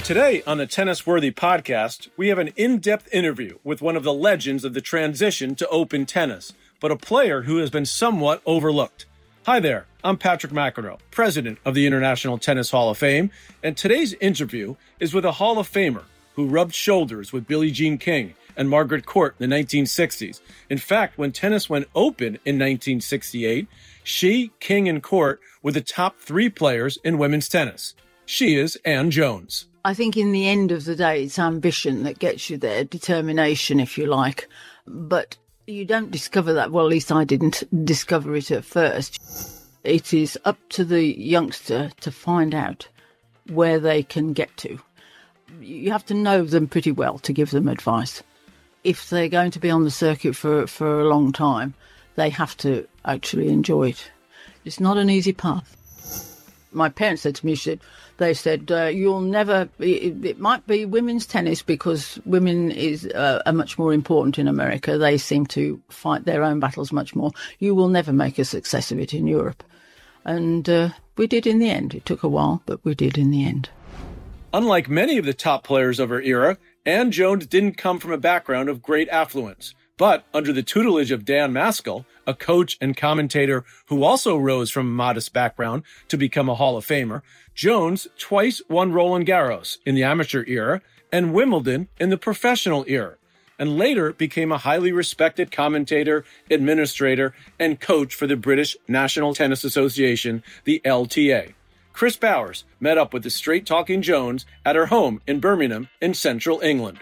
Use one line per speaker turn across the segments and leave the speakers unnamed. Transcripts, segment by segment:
Today on the Tennis Worthy podcast, we have an in-depth interview with one of the legends of the transition to open tennis, but a player who has been somewhat overlooked. Hi there, I'm Patrick McEnroe, president of the International Tennis Hall of Fame, and today's interview is with a Hall of Famer who rubbed shoulders with Billie Jean King and Margaret Court in the 1960s. In fact, when tennis went open in 1968, she, King, and Court were the top three players in women's tennis. She is Ann Jones.
I think in the end of the day, it's ambition that gets you there, determination, if you like. But you don't discover that. Well, at least I didn't discover it at first. It is up to the youngster to find out where they can get to. You have to know them pretty well to give them advice. If they're going to be on the circuit for a long time, they have to actually enjoy it. It's not an easy path. My parents said to me, they said, you'll never, it might be women's tennis because women are much more important in America. They seem to fight their own battles much more. You will never make a success of it in Europe. And we did in the end. It took a while, but we did in the end.
Unlike many of the top players of her era, Ann Jones didn't come from a background of great affluence. But under the tutelage of Dan Maskell, a coach and commentator who also rose from a modest background to become a Hall of Famer, Jones twice won Roland Garros in the amateur era and Wimbledon in the professional era, and later became a highly respected commentator, administrator, and coach for the British National Tennis Association, the LTA. Chris Bowers met up with the straight-talking Jones at her home in Birmingham in central England.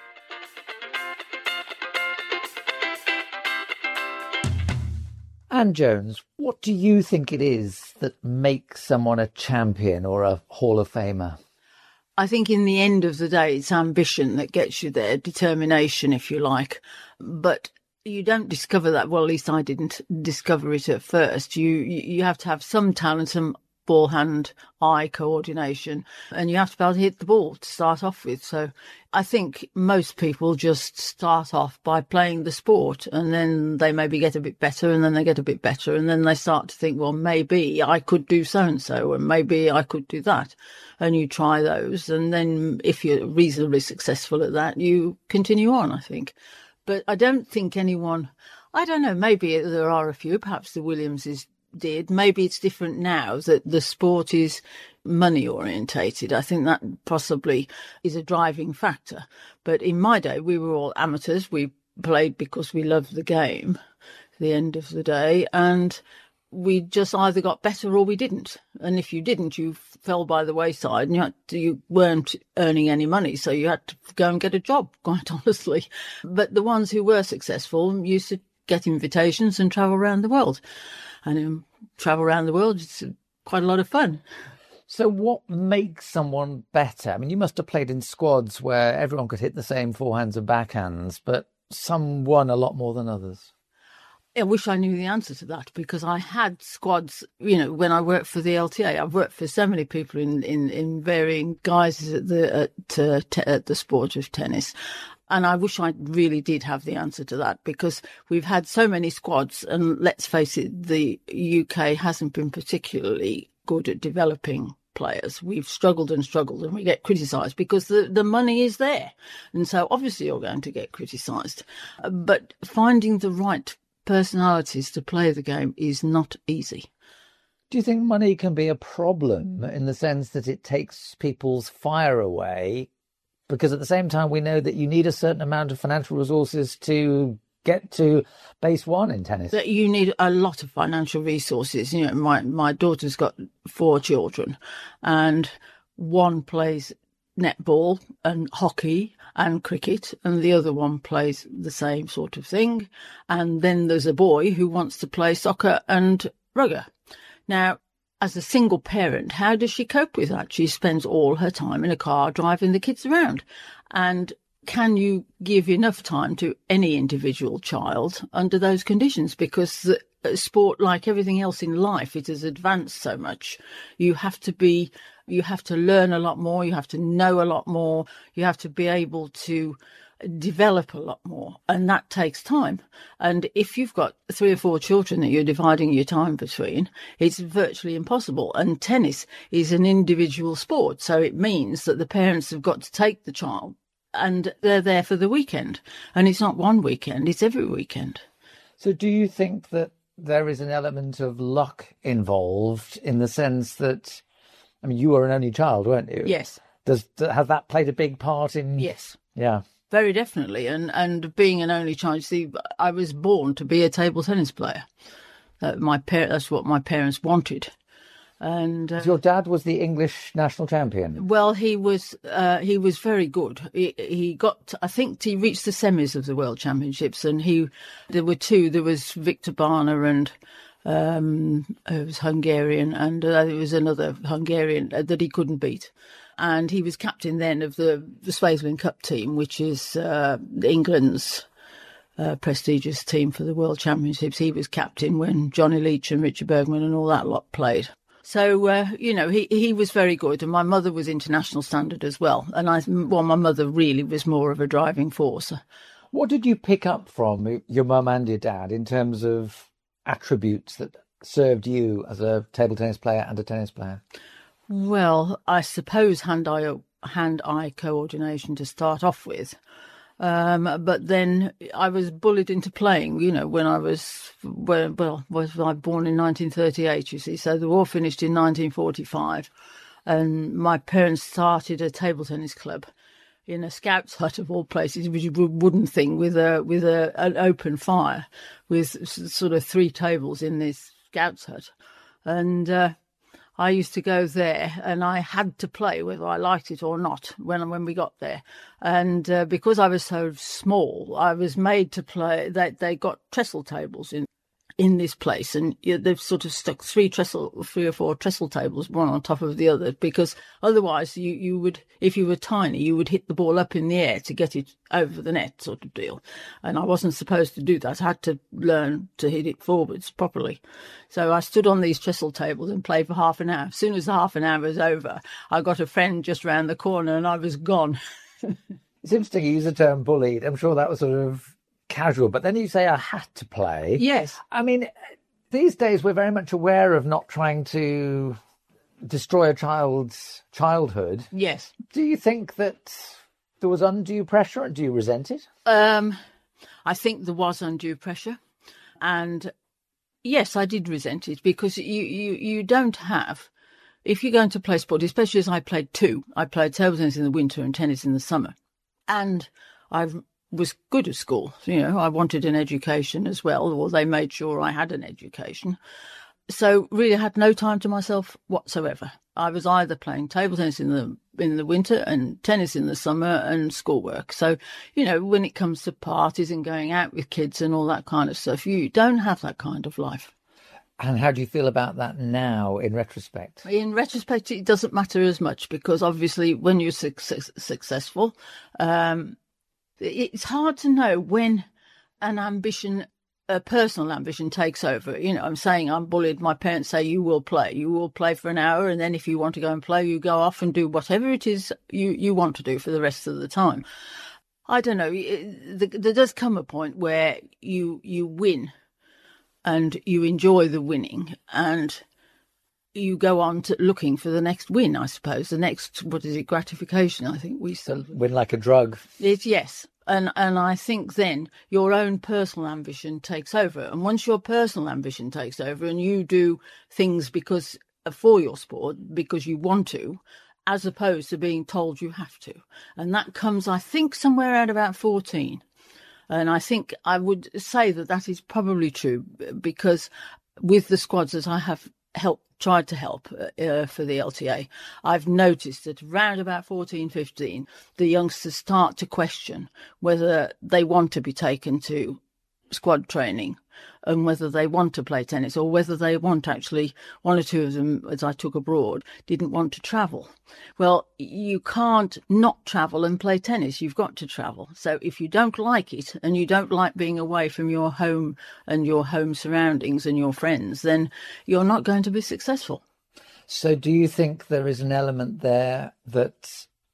Ann Jones, what do you think it is that makes someone a champion or a Hall of Famer?
I think in the end of the day, it's ambition that gets you there, determination, if you like. But you don't discover that. Well, at least I didn't discover it at first. You have to have some talent, some ball hand eye coordination, and you have to be able to hit the ball to start off with. So I think most people just start off by playing the sport, and then they maybe get a bit better, and then they get a bit better, and then they start to think, well, maybe I could do so and so, and maybe I could do that, and you try those, and then if you're reasonably successful at that, you continue on, I think. But I don't think anyone, I don't know, maybe there are a few, perhaps the Williamses did. Maybe it's different now that the sport is money orientated. I think that possibly is a driving factor. But in my day, we were all amateurs. We played because we loved the game at the end of the day. And we just either got better or we didn't. And if you didn't, you fell by the wayside and you weren't earning any money. So you had to go and get a job, quite honestly. But the ones who were successful used to get invitations and travel around the world. And travel around the world, it's quite a lot of fun.
So what makes someone better? I mean, you must have played in squads where everyone could hit the same forehands and backhands, but some won a lot more than others.
I wish I knew the answer to that, because I had squads, when I worked for the LTA. I've worked for so many people in varying guises at the sport of tennis. And I wish I really did have the answer to that, because we've had so many squads, and let's face it, the UK hasn't been particularly good at developing players. We've struggled and we get criticised because the money is there. And so obviously you're going to get criticised. But finding the right personalities to play the game is not easy.
Do you think money can be a problem in the sense that it takes people's fire away? Because at the same time, we know that you need a certain amount of financial resources to get to base one in tennis.
That you need a lot of financial resources. My daughter's got 4 children, and one plays netball and hockey and cricket, and the other one plays the same sort of thing. And then there's a boy who wants to play soccer and rugby. Now, as a single parent, how does she cope with that? She spends all her time in a car driving the kids around. And can you give enough time to any individual child under those conditions? Because the sport, like everything else in life, it has advanced so much. You have to learn a lot more. You have to know a lot more. You have to be able to develop a lot more, and that takes time. And if you've got 3 or 4 children that you're dividing your time between, it's virtually impossible. And tennis is an individual sport, so it means that the parents have got to take the child and they're there for the weekend. And it's not one weekend, it's every weekend.
So do you think that there is an element of luck involved, in the sense that, I mean, you were an only child, weren't you?
Yes.
Has that played a big part in...
Yes.
Yeah.
Very definitely. And being an only child, see, I was born to be a table tennis player. That's what my parents wanted. And
your dad was the English national champion.
Well, he was very good. He got, I think, he reached the semis of the World Championships, and there were 2. There was Victor Barna, and it was Hungarian, and there was another Hungarian that he couldn't beat. And he was captain then of the Spaceman Cup team, which is England's prestigious team for the World Championships. He was captain when Johnny Leach and Richard Bergman and all that lot played. So, he was very good. And my mother was international standard as well. And my mother really was more of a driving force.
What did you pick up from your mum and your dad in terms of attributes that served you as a table tennis player and a tennis player?
Well, I suppose hand-eye coordination to start off with. But then I was bullied into playing, when I was born in 1938, you see. So the war finished in 1945. And my parents started a table tennis club in a Scouts hut of all places, which was a wooden thing with an open fire, with sort of 3 tables in this Scouts hut. And I used to go there, and I had to play whether I liked it or not when we got there. And because I was so small, I was made to play. They got trestle tables in this place, and they've sort of stuck 3 or 4 trestle tables, one on top of the other, because otherwise you would, if you were tiny, you would hit the ball up in the air to get it over the net, sort of deal. And I wasn't supposed to do that. I had to learn to hit it forwards properly. So I stood on these trestle tables and played for half an hour. As soon as the half an hour was over, I got a friend just round the corner and I was gone.
It's interesting you use the term bullied. I'm sure that was sort of casual, but then you say I had to play.
Yes.
I mean, these days we're very much aware of not trying to destroy a child's childhood.
Yes.
Do you think that there was undue pressure, and do you resent it?
I think there was undue pressure, and yes, I did resent it, because you don't have, if you're going to play sport, especially as I played 2. I played table tennis in the winter and tennis in the summer, and I was good at school. I wanted an education as well, or they made sure I had an education. So really I had no time to myself whatsoever. I was either playing table tennis in the winter and tennis in the summer and schoolwork. So, when it comes to parties and going out with kids and all that kind of stuff, you don't have that kind of life.
And how do you feel about that now, in retrospect?
In retrospect, it doesn't matter as much, because obviously when you're successful, it's hard to know when a personal ambition takes over. I'm saying I'm bullied. My parents say, you will play for an hour. And then if you want to go and play, you go off and do whatever it is you want to do for the rest of the time. I don't know. There does come a point where you win and you enjoy the winning, and you go on to looking for the next win, I suppose. The next, gratification, I think we say.
Win like a drug.
Yes. And I think then your own personal ambition takes over. And once your personal ambition takes over and you do things for your sport, because you want to, as opposed to being told you have to. And that comes, I think, somewhere at about 14. And I think I would say that is probably true, because with the squads that I have tried to help for the LTA, I've noticed that around about 14, 15, the youngsters start to question whether they want to be taken to squad training and whether they want to play tennis, or whether they want, actually, 1 or 2 of them, as I took abroad, didn't want to travel. Well, you can't not travel and play tennis. You've got to travel. So if you don't like it, and you don't like being away from your home and your home surroundings and your friends, then you're not going to be successful.
So do you think there is an element there that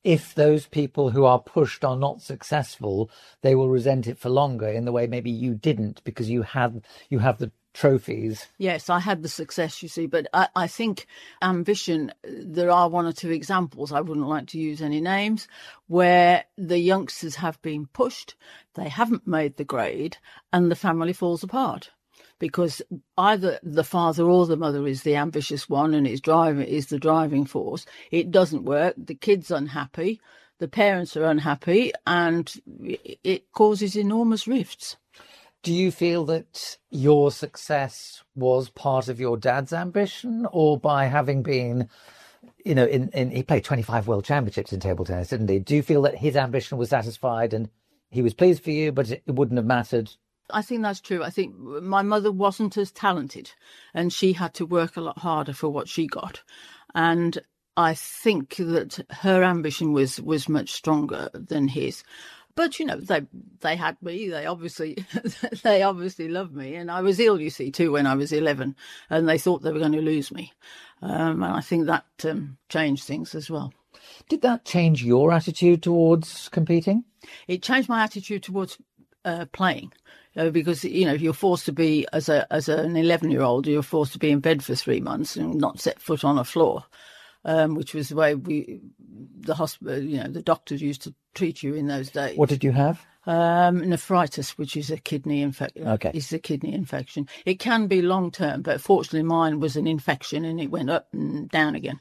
if those people who are pushed are not successful, they will resent it for longer in the way maybe you didn't because you have the trophies.
Yes, I had the success, you see, but I think ambition, there are one or two examples, I wouldn't like to use any names, where the youngsters have been pushed, they haven't made the grade, and the family falls apart. Because either the father or the mother is the ambitious one and is the driving force. It doesn't work. The kid's unhappy. The parents are unhappy, and it causes enormous rifts.
Do you feel that your success was part of your dad's ambition, or by having been, he played 25 world championships in table tennis, didn't he? Do you feel that his ambition was satisfied and he was pleased for you, but it wouldn't have mattered?
I think that's true. I think my mother wasn't as talented and she had to work a lot harder for what she got. And I think that her ambition was much stronger than his. But, they had me. They obviously loved me. And I was ill, you see, too, when I was 11. And they thought they were going to lose me. And I think that changed things as well.
Did that change your attitude towards competing?
It changed my attitude towards playing. Because, you're forced to be, as an 11-year-old, you're forced to be in bed for 3 months and not set foot on a floor, which was the way the hospital, the doctors used to treat you in those days.
What did you have?
Nephritis, which is a kidney infection.
Okay.
It's a kidney infection. It can be long-term, but fortunately mine was an infection and it went up and down again.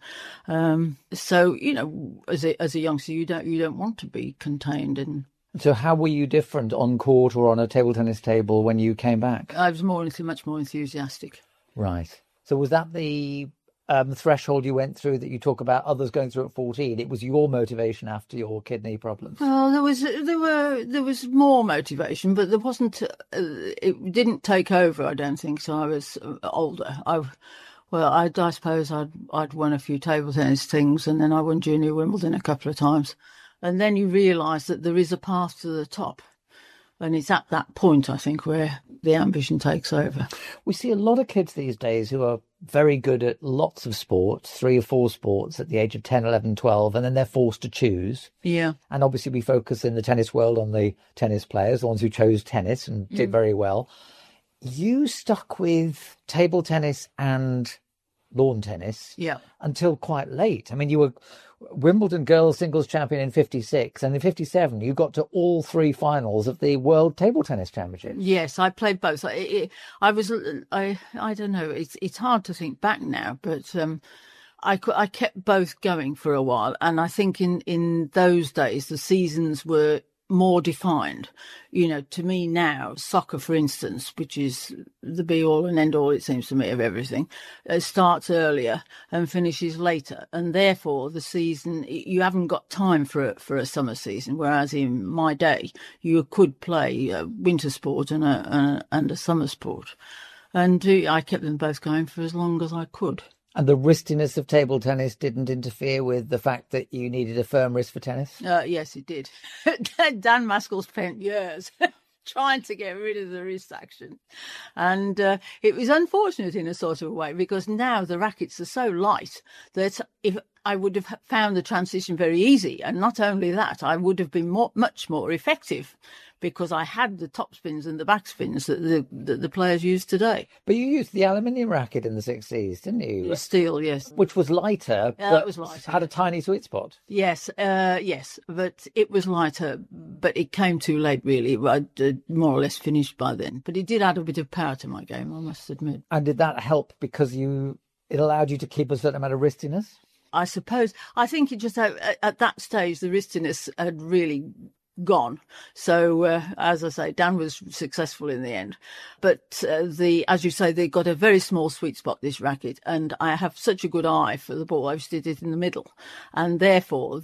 So, as a youngster, you don't want to be contained and...
So how were you different on court or on a table tennis table when you came back?
I was much more enthusiastic.
Right. So was that the threshold you went through that you talk about others going through at 14? It was your motivation after your kidney problems?
Well, there was more motivation, but there wasn't. It didn't take over, I don't think. So I was older. I suppose I'd won a few table tennis things, and then I won Junior Wimbledon a couple of times. And then you realise that there is a path to the top. And it's at that point, I think, where the ambition takes over.
We see a lot of kids these days who are very good at lots of sports, 3 or 4 sports at the age of 10, 11, 12, and then they're forced to choose.
Yeah.
And obviously we focus in the tennis world on the tennis players, the ones who chose tennis and did very well. You stuck with table tennis and lawn tennis until quite late. I mean, you were Wimbledon girls singles champion in 56, and in 57 you got to all 3 finals of the World Table Tennis Championship.
Yes, I played both. I don't know. It's hard to think back now, but I kept both going for a while, and I think in those days the seasons were more defined. To me now, soccer, for instance, which is the be-all and end-all, it seems to me, of everything, starts earlier and finishes later. And therefore, the season, you haven't got time for a summer season, whereas in my day, you could play a winter sport and a summer sport. And I kept them both going for as long as I could.
And the wristiness of table tennis didn't interfere with the fact that you needed a firm wrist for tennis?
Yes, it did. Dan Maskell spent years trying to get rid of the wrist action. And it was unfortunate in a sort of way, because now the rackets are so light that if I would have found the transition very easy. And not only that, I would have been much more effective, because I had the top spins and the back spins that the players use today.
But you used the aluminium racket in the 60s, didn't you?
Steel, yes.
Which was lighter,
but it was lighter.
Had a tiny sweet spot.
Yes, but it was lighter, but it came too late, really. I'd more or less finished by then. But it did add a bit of power to my game, I must admit.
And did that help because it allowed you to keep a certain amount of wristiness?
I suppose. I think it just, at that stage, the wristiness had really gone. So, as I say, Dan was successful in the end. But as you say, they got a very small sweet spot, this racket, and I have such a good eye for the ball. I just did it in the middle, and therefore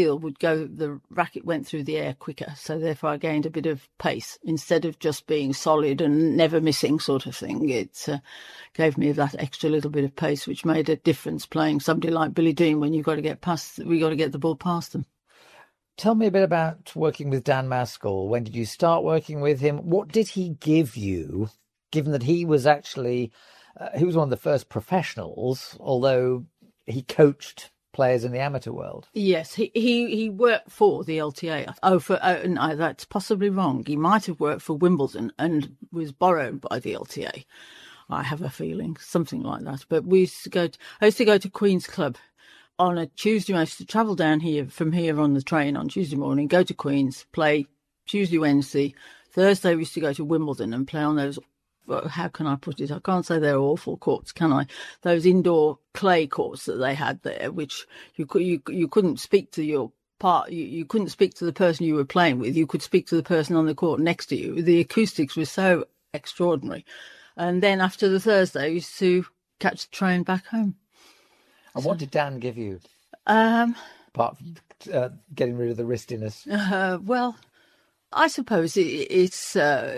the racket went through the air quicker. So therefore I gained a bit of pace instead of just being solid and never missing sort of thing. It gave me that extra little bit of pace, which made a difference playing somebody like Billie Dean when we got to get the ball past them.
Tell me a bit about working with Dan Maskell. When did you start working with him? What did he give you, given that he was actually, he was one of the first professionals, although he coached players in the amateur world.
Yes, he worked for the LTA. No, that's possibly wrong. He might have worked for Wimbledon and was borrowed by the LTA. I have a feeling, something like that. But I used to go to Queen's Club on a Tuesday. I used to travel down here from here on the train on Tuesday morning, go to Queen's, play Tuesday, Wednesday. Thursday we used to go to Wimbledon and play on those, how can I put it? I can't say they're awful courts, can I? Those indoor clay courts that they had there, which you couldn't speak to your part. You couldn't speak to the person you were playing with. You could speak to the person on the court next to you. The acoustics were so extraordinary. And then after the Thursday, I used to catch the train back home.
And what did Dan give you? Apart from getting rid of the wristiness.
Well, I suppose it's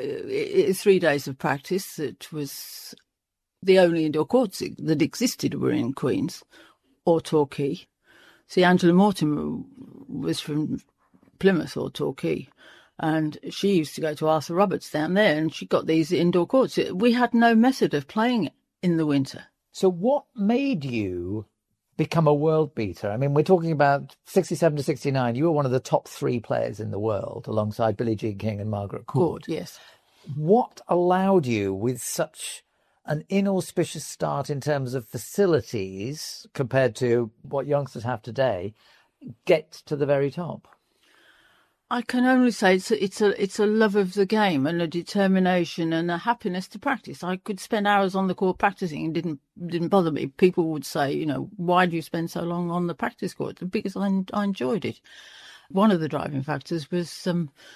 3 days of practice. It was the only indoor courts that existed were in Queen's or Torquay. See, Angela Mortimer was from Plymouth or Torquay, and she used to go to Arthur Roberts down there, and she got these indoor courts. We had no method of playing in the winter.
So what made you become a world beater? I mean, we're talking about 67 to 69. You were one of the top 3 players in the world alongside Billie Jean King and Margaret Court.
Yes.
What allowed you, with such an inauspicious start in terms of facilities compared to what youngsters have today, get to the very top?
I can only say it's a love of the game and a determination and a happiness to practice. I could spend hours on the court practicing and didn't bother me. People would say, why do you spend so long on the practice court? Because I enjoyed it. One of the driving factors was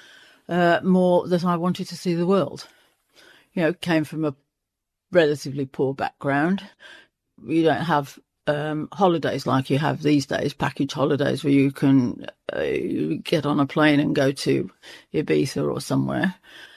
more that I wanted to see the world. Came from a relatively poor background. You don't have holidays like you have these days, package holidays where you can get on a plane and go to Ibiza or somewhere.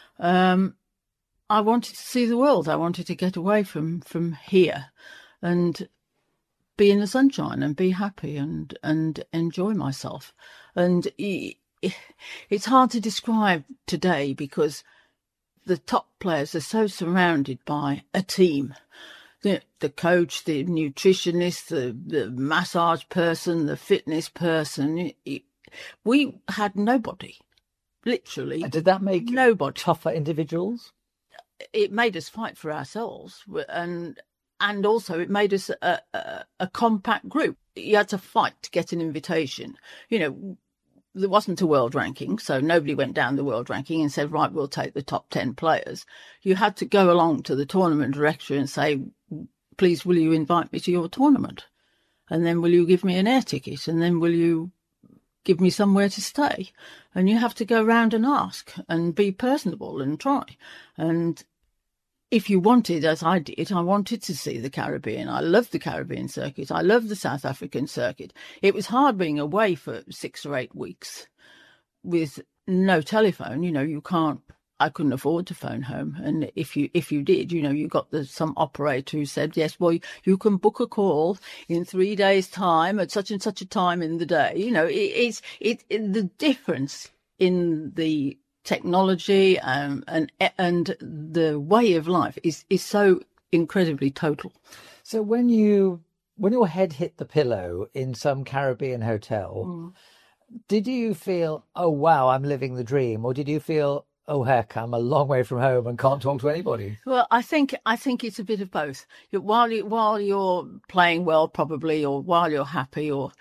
I wanted to see the world. I wanted to get away from here and be in the sunshine and be happy and enjoy myself. And it's hard to describe today because the top players are so surrounded by a team. The coach, the nutritionist, the massage person, the fitness person. We had nobody, literally.
Did that make
nobody
tougher individuals?
It made us fight for ourselves, and also it made us a compact group. You had to fight to get an invitation. There wasn't a world ranking, so nobody went down the world ranking and said, right, we'll take the top 10 players. You had to go along to the tournament director and say, please, will you invite me to your tournament? And then will you give me an air ticket? And then will you give me somewhere to stay? And you have to go round and ask and be personable and try. And if you wanted, as I did, I wanted to see the Caribbean. I loved the Caribbean circuit. I loved the South African circuit. It was hard being away for 6 or 8 weeks with no telephone. I couldn't afford to phone home. And if you did, you got some operator who said, yes, well, you can book a call in 3 days' time at such and such a time in the day. It's the difference in the technology and the way of life is so incredibly total.
So when your head hit the pillow in some Caribbean hotel, did you feel, oh wow, I'm living the dream, or did you feel, oh heck, I'm a long way from home and can't talk to anybody?
Well, I think it's a bit of both. While you're playing well, probably, or while you're happy, or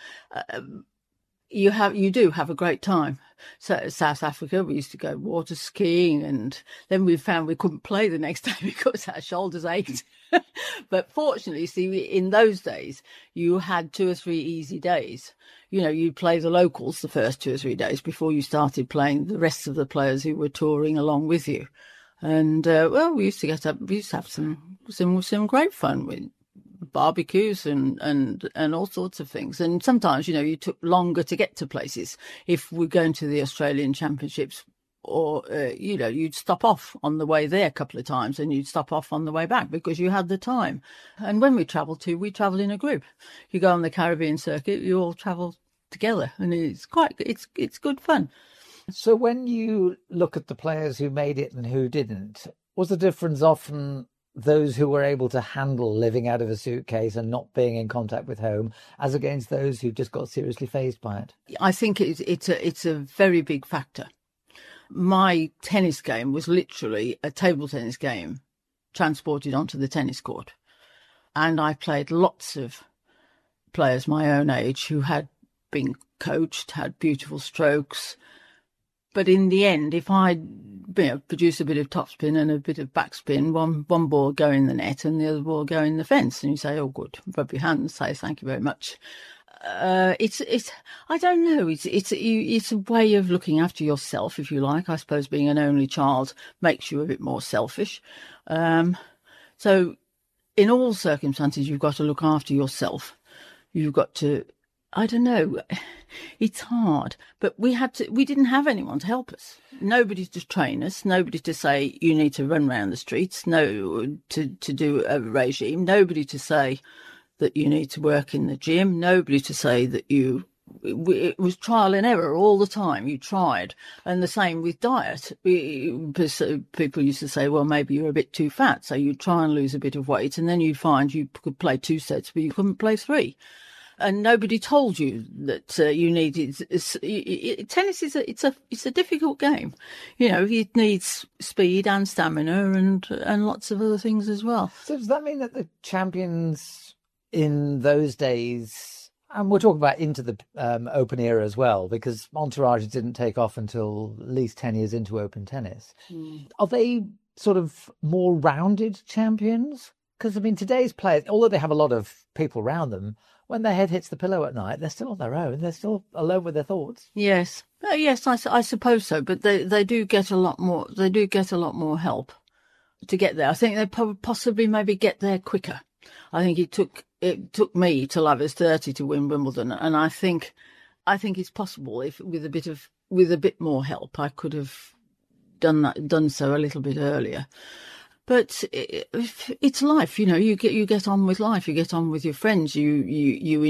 you do have a great time. So South Africa, we used to go water skiing, and then we found we couldn't play the next day because our shoulders ached. But fortunately, see, in those days, you had 2 or 3 easy days. You'd play the locals the first 2 or 3 days before you started playing the rest of the players who were touring along with you. And we used to have some great fun with barbecues and all sorts of things. And sometimes, you took longer to get to places. If we're going to the Australian Championships, or, you'd stop off on the way there a couple of times and you'd stop off on the way back because you had the time. And when we travelled in a group. You go on the Caribbean circuit, you all travel together, and it's good fun.
So when you look at the players who made it and who didn't, was the difference often those who were able to handle living out of a suitcase and not being in contact with home, as against those who just got seriously fazed by it?
I think it's a very big factor. My tennis game was literally a table tennis game transported onto the tennis court. And I played lots of players my own age who had been coached, had beautiful strokes. But in the end, if I produce a bit of topspin and a bit of backspin, one ball go in the net and the other ball go in the fence, and you say, "Oh, good," rub your hands, say thank you very much. It's I don't know. It's a way of looking after yourself, if you like. I suppose being an only child makes you a bit more selfish. So in all circumstances, you've got to look after yourself. You've got to, I don't know, it's hard, but we didn't have anyone to help us. Nobody to train us, nobody to say you need to run around the streets, no, to do a regime, nobody to say that you need to work in the gym, nobody to say that it was trial and error all the time. You tried. And the same with diet. People used to say, well, maybe you're a bit too fat, so you try and lose a bit of weight, and then you find you could play 2 sets, but you couldn't play 3. And nobody told you that you needed. Tennis is a difficult game. It needs speed and stamina and lots of other things as well.
So does that mean that the champions in those days, and we'll talk about into the Open era as well, because Entourage didn't take off until at least 10 years into Open tennis. Are they sort of more rounded champions? Because, I mean, today's players, although they have a lot of people around them, when their head hits the pillow at night, they're still on their own. They're still alone with their thoughts.
Yes. Yes, I suppose so. But they do get a lot more. They do get a lot more help to get there. I think they possibly maybe get there quicker. I think it took me till I was 30 to win Wimbledon, and I think it's possible if with a bit more help I could have done so a little bit earlier. But it's life, you get on with life, you get on with your friends, you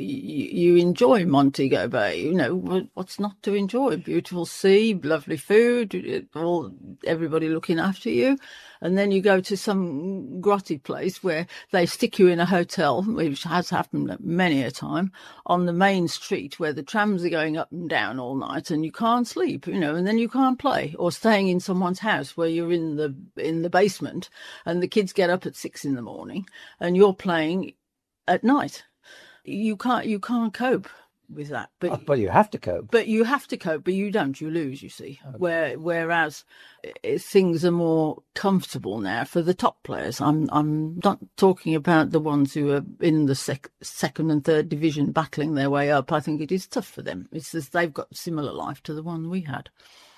enjoy Montego Bay, what's not to enjoy? Beautiful sea, lovely food, everybody looking after you. And then you go to some grotty place where they stick you in a hotel, which has happened many a time, on the main street where the trams are going up and down all night and you can't sleep, and then you can't play. Or staying in someone's house where you're in the basement and the kids get up at 6 a.m. and you're playing at night. You can't cope with that.
But you have to cope.
But you have to cope, but you don't. You lose, you see. Okay. Whereas things are more comfortable now for the top players. I'm not talking about the ones who are in the second and third division battling their way up. I think it is tough for them. It's just they've got a similar life to the one we had.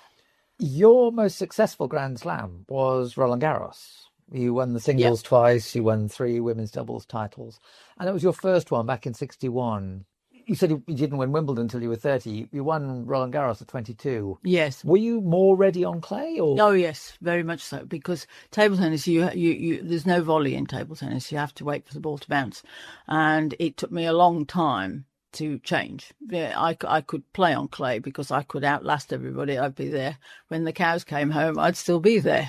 Your most successful Grand Slam was Roland Garros. You won the singles twice. You won 3 women's doubles titles. And it was your first one back in 1961. You said you didn't win Wimbledon until you were 30. You won Roland Garros at 22.
Yes.
Were you more ready on clay? Or?
Oh, yes, very much so. Because table tennis, you there's no volley in table tennis. You have to wait for the ball to bounce. And it took me a long time to change. I could play on clay because I could outlast everybody. I'd be there. When the cows came home, I'd still be there.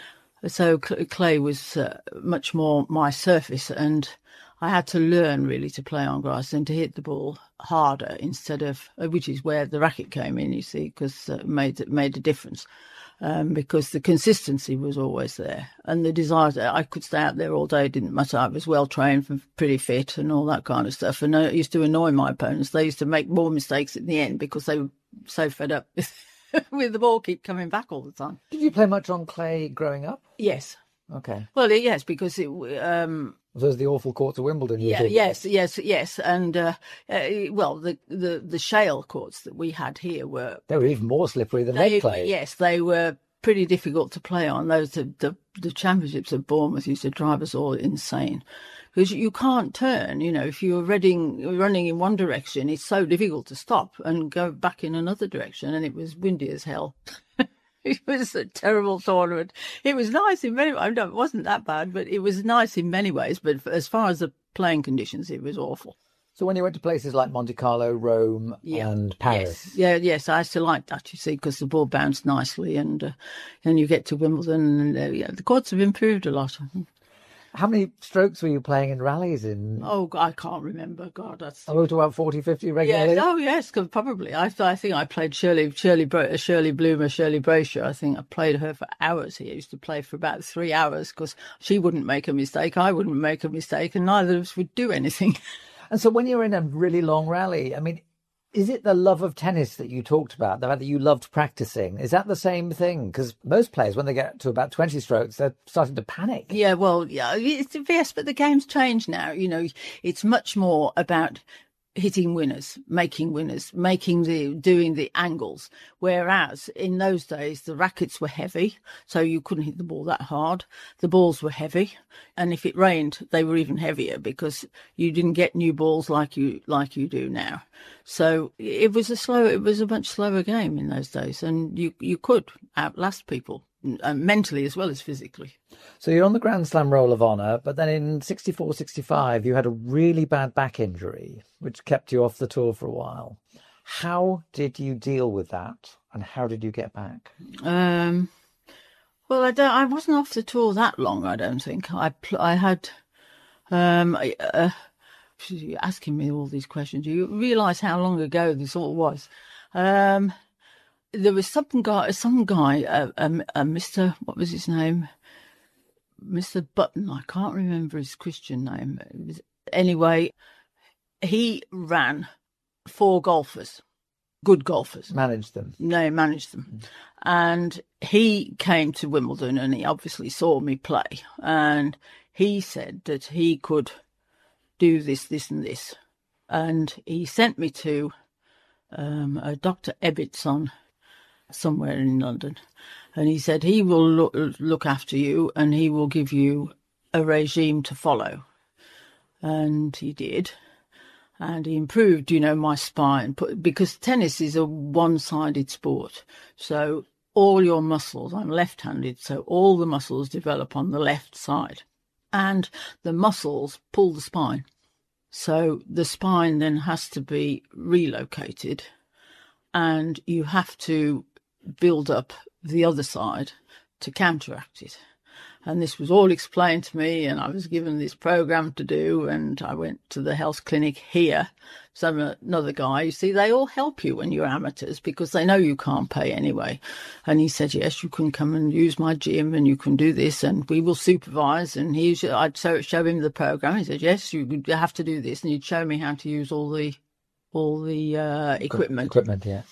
So clay was much more my surface, and I had to learn really to play on grass and to hit the ball harder instead of, which is where the racket came in, you see, because it made a difference. Because the consistency was always there, and the desire I could stay out there all day, didn't matter. I was well trained, pretty fit, and all that kind of stuff. And I used to annoy my opponents. They used to make more mistakes at the end because they were so fed up with the ball keep coming back all the time.
Did you play much on clay growing up?
Yes.
Okay.
Well, yes, because it.
Those the awful courts of Wimbledon.
Yes, and well, the shale courts that we had here they
were even more slippery than red clay.
Yes, they were pretty difficult to play on. Those the championships at Bournemouth used to drive us all insane because you can't turn. If you're running in one direction, it's so difficult to stop and go back in another direction, and it was windy as hell. It was a terrible tournament. It was nice in many ways. It wasn't that bad, but it was nice in many ways. But as far as the playing conditions, it was awful.
So when you went to places like Monte Carlo, Rome and Paris?
Yes, I used to like that, you see, because the ball bounced nicely. And then you get to Wimbledon and the courts have improved a lot.
How many strokes were you playing in rallies in?
Oh, I can't remember. God, that's...
I moved about 40, 50 regularly.
Yes. Oh, yes, probably. I think I played Shirley Bloomer, Shirley Brayshaw. I think I played her for hours. He used to play for about 3 hours because she wouldn't make a mistake, I wouldn't make a mistake, and neither of us would do anything.
And so when you're in a really long rally, I mean, is it the love of tennis that you talked about, the fact that you loved practicing? Is that the same thing? Because most players, when they get to about 20 strokes, they're starting to panic.
Yeah, well, yeah, yes, but the game's changed now. You know, it's much more about hitting winners, doing the angles. Whereas in those days, the rackets were heavy, so you couldn't hit the ball that hard. The balls were heavy, and if it rained, they were even heavier because you didn't get new balls like you do now. So it was a much slower game in those days, and you could outlast people, mentally as well as physically.
So you're on the Grand Slam Roll of Honour, but then in 64, 65, you had a really bad back injury, which kept you off the tour for a while. How did you deal with that, and how did you get back?
Well, I wasn't off the tour that long, I don't think. I had... you're asking me all these questions. Do you realise how long ago this all was? There was some guy, Mr. What was his name? Mr. Button. I can't remember his Christian name. Anyway, he ran 4 golfers, good golfers.
Managed them.
No, managed them. And he came to Wimbledon and he obviously saw me play. And he said that he could do this, this and this. And he sent me to a Dr. Ebbitson somewhere in London. And he said he will look after you and he will give you a regime to follow. And he did. And he improved, my spine. Because tennis is a one-sided sport. So all your muscles, I'm left-handed, so all the muscles develop on the left side. And the muscles pull the spine. So the spine then has to be relocated. And you have to build up the other side to counteract it. And this was all explained to me, and I was given this program to do, and I went to the health clinic here. Another guy, you see, they all help you when you're amateurs because they know you can't pay anyway. And he said, yes, you can come and use my gym and you can do this and we will supervise. And I'd show him the program. He said, yes, you have to do this. And he'd show me how to use all the equipment.
Equipment, yeah.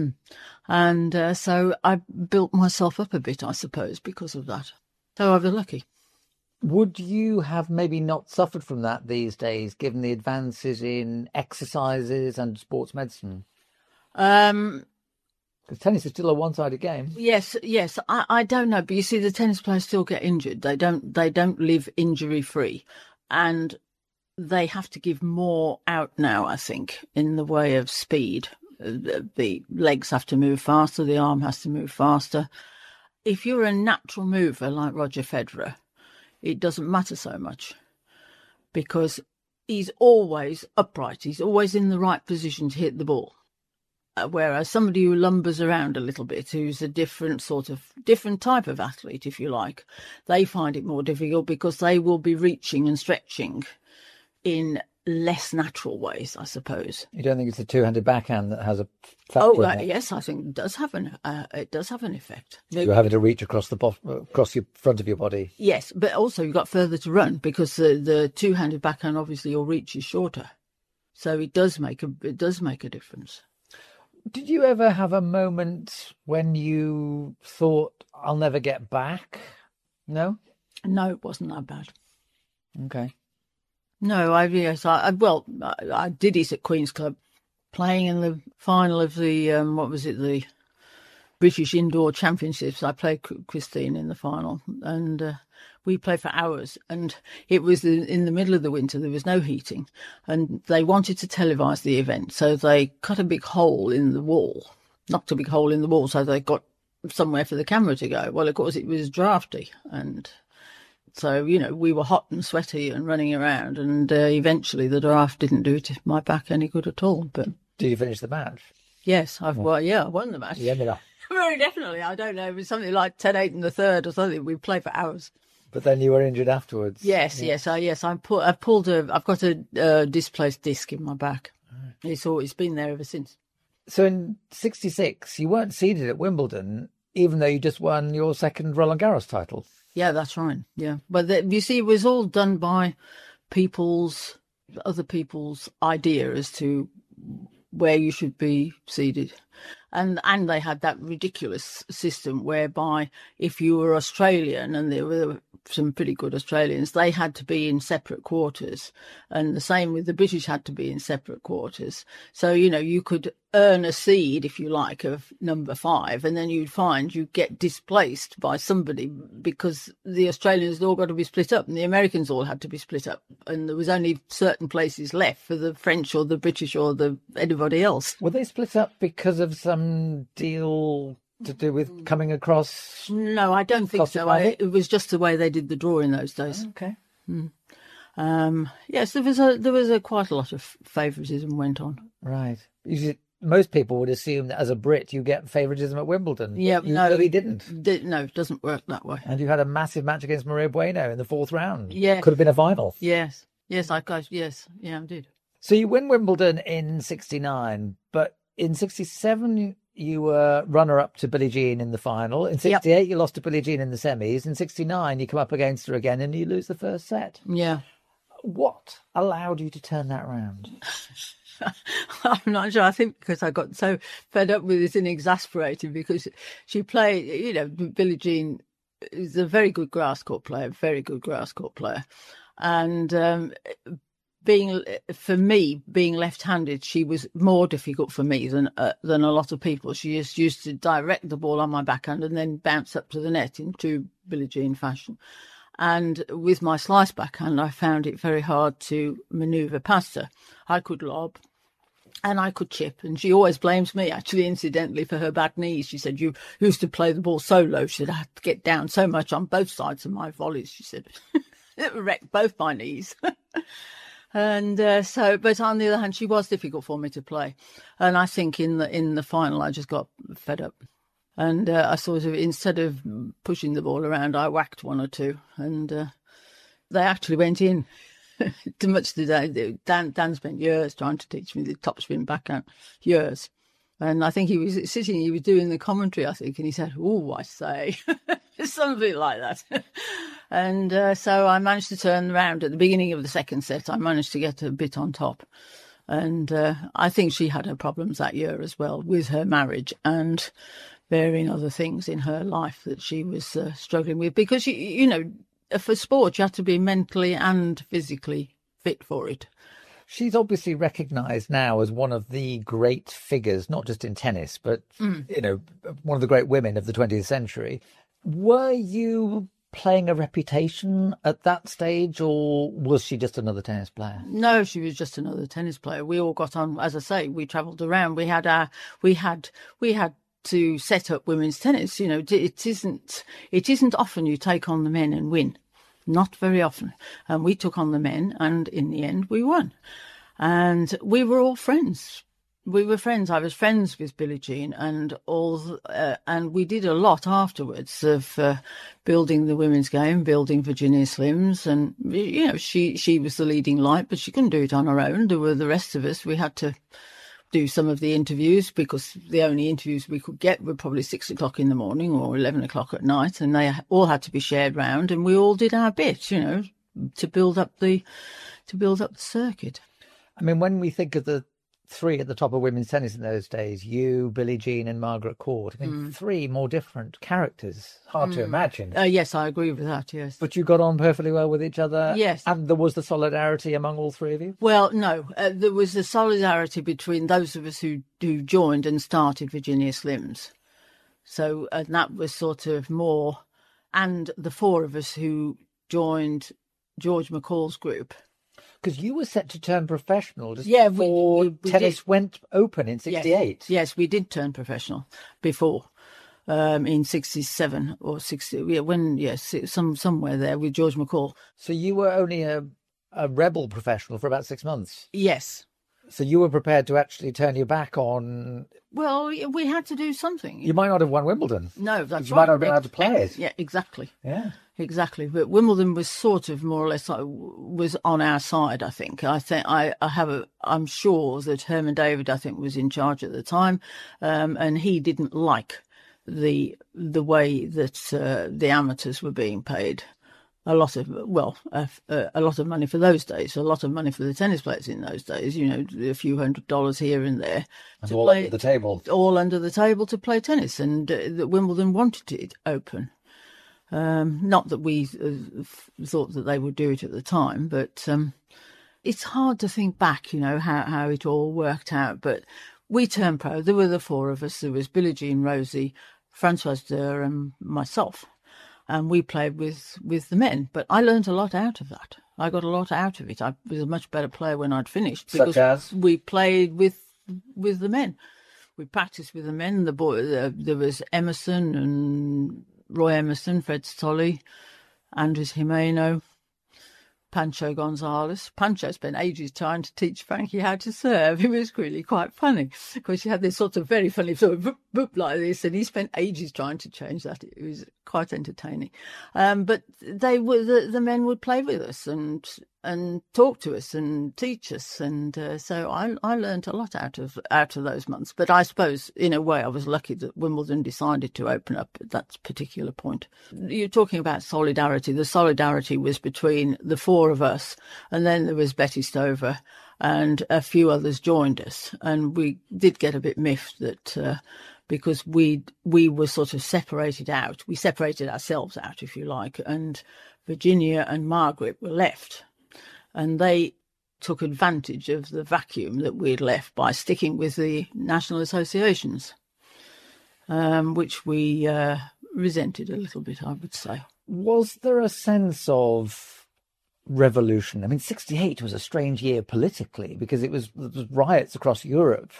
And so I built myself up a bit, I suppose, because of that. So I was lucky.
Would you have maybe not suffered from that these days, given the advances in exercises and sports medicine? Because tennis is still a one-sided game.
Yes. I don't know, but you see, the tennis players still get injured. They don't live injury-free, and they have to give more out now, I think, in the way of speed. The legs have to move faster, the arm has to move faster. If you're a natural mover like Roger Federer, it doesn't matter so much because he's always upright. He's always in the right position to hit the ball. Whereas somebody who lumbers around a little bit, who's a different type of athlete, if you like, they find it more difficult because they will be reaching and stretching in less natural ways, I suppose.
You don't think it's the two-handed backhand that has a factor?
Oh, yes, I think it does have an effect.
You're having to reach across your front of your body.
Yes, but also you've got further to run because the two-handed backhand, obviously, your reach is shorter, so it does make a difference.
Did you ever have a moment when you thought, "I'll never get back"? No,
it wasn't that bad.
Okay.
No, I did it at Queen's Club, playing in the final of the the British Indoor Championships. I played Christine in the final, and we played for hours. And it was in the middle of the winter. There was no heating, and they wanted to televise the event, so they cut a big hole in the wall, knocked a big hole in the wall, so they got somewhere for the camera to go. Well, of course, it was drafty, and so, we were hot and sweaty and running around, and eventually the draft didn't do my back any good at all. But
did you finish the match?
Yes, I won the match.
You ended up.
Very definitely. I don't know. It was something like 10-8 in the third or something. We played for hours.
But then you were injured afterwards.
Yes, yes. I've got a displaced disc in my back. It's been there ever since.
So in 66, you weren't seeded at Wimbledon, even though you just won your second Roland Garros title.
Yeah, that's right. Yeah. But you see, it was all done by other people's idea as to where you should be seeded. And they had that ridiculous system whereby if you were Australian, and there were some pretty good Australians, they had to be in separate quarters. And the same with the British had to be in separate quarters. So, you could earn a seed, if you like, of number 5, and then you'd find you get displaced by somebody because the Australians had all got to be split up and the Americans all had to be split up. And there was only certain places left for the French or the British or anybody else.
Were they split up because of some deal to do with coming across?
No, I don't think so. It was just the way they did the draw in those days.
Okay.
Yes, there was quite a lot of favouritism went on.
Right. Most people would assume that as a Brit you get favouritism at Wimbledon.
Yeah,
no, really didn't.
No, it doesn't work that way.
And you had a massive match against Maria Bueno in the 4th round.
Yeah,
could have been a final.
Yes, I did.
So you win Wimbledon in 69, but in 67 you were runner-up to Billie Jean in the final. In 68 you lost to Billie Jean in the semis. In 69 you come up against her again and you lose the first set.
Yeah.
What allowed you to turn that round?
I'm not sure. I think because I got so fed up with it and exasperated because she played, Billie Jean is a very good grass court player. And being left-handed, she was more difficult for me than a lot of people. She just used to direct the ball on my backhand and then bounce up to the net in true Billie Jean fashion. And with my slice backhand, I found it very hard to manoeuvre past her. I could lob and I could chip. And she always blames me, actually, incidentally, for her bad knees. She said, you used to play the ball so low. She said, I had to get down so much on both sides of my volleys. She said, it wrecked both my knees. And but on the other hand, she was difficult for me to play. And I think in the final, I just got fed up. And I sort of, instead of pushing the ball around, I whacked one or two. And they actually went in. Too much today. Dan spent years trying to teach me the topspin backhand. Years. And I think he was doing the commentary, I think, and he said, "Oh, I say," something like that. And so I managed to turn around at the beginning of the second set. I managed to get a bit on top. And I think she had her problems that year as well with her marriage and varying other things in her life that she was struggling with. Because, for sport, you have to be mentally and physically fit for it.
She's obviously recognised now as one of the great figures, not just in tennis, but, one of the great women of the 20th century. Were you playing a reputation at that stage, or was she just another tennis player?
No, she was just another tennis player. We all got on, as I say, we travelled around. We had to set up women's tennis. It isn't often you take on the men and win. Not very often. And we took on the men, and in the end, we won. And we were all friends. We were friends. I was friends with Billie Jean, and and we did a lot afterwards of building the women's game, building Virginia Slims, and she was the leading light, but she couldn't do it on her own. There were the rest of us. We had to do some of the interviews because the only interviews we could get were probably 6 o'clock in the morning or 11 o'clock at night, and they all had to be shared round, and we all did our bit, to build up the circuit.
I mean, when we think of the three at the top of women's tennis in those days, you, Billie Jean and Margaret Court, I mean, three more different characters. Hard to imagine.
Yes, I agree with that, yes.
But you got on perfectly well with each other?
Yes.
And there was the solidarity among all three of you?
Well, no. There was the solidarity between those of us who joined and started Virginia Slims. So, and that was sort of more, and the four of us who joined George McCall's group.
Because you were set to turn professional just
before
we tennis went open in 68.
Yes, we did turn professional before, in 67 or 60, somewhere there with George McCall.
So you were only a rebel professional for about 6 months?
Yes.
So you were prepared to actually turn your back on...
Well, we had to do something.
You might not have won Wimbledon.
No, that's right.
You might not have been allowed to play it.
Yeah, exactly.
Yeah.
Exactly. But Wimbledon was sort of more or less was on our side, I think. I'm sure that Herman David, I think, was in charge at the time, and he didn't like the way that the amateurs were being paid. A lot of money for those days, a lot of money for the tennis players in those days, a few $100 here and there.
And all under the table.
All under the table to play tennis, and that Wimbledon wanted it open. Not that we thought that they would do it at the time, but it's hard to think back, how it all worked out. But we turned pro. There were the four of us. There was Billie Jean, Rosie, Françoise Durr and myself. And we played with the men. But I learned a lot out of that. I got a lot out of it. I was a much better player when I'd finished.
Such as?
We played with the men. We practiced with the men. There was Emerson and Roy Emerson, Fred Stolle, Andres Jimeno, Pancho Gonzalez. Pancho spent ages trying to teach Frankie how to serve. It was really quite funny because she had this sort of very funny sort of boop like this, and he spent ages trying to change that. It was quite entertaining. But they were the men would play with us and talk to us and teach us, and so I learned a lot out of those months. But I suppose in a way I was lucky that Wimbledon decided to open up at that particular point. You're talking about solidarity. The solidarity was between the four of us, and then there was Betty Stover, and a few others joined us, and we did get a bit miffed that because we were sort of separated out. We separated ourselves out, if you like, and Virginia and Margaret were left. And they took advantage of the vacuum that we'd left by sticking with the national associations, which we resented a little bit, I would say.
Was there a sense of revolution? I mean, 68 was a strange year politically because it was riots across Europe.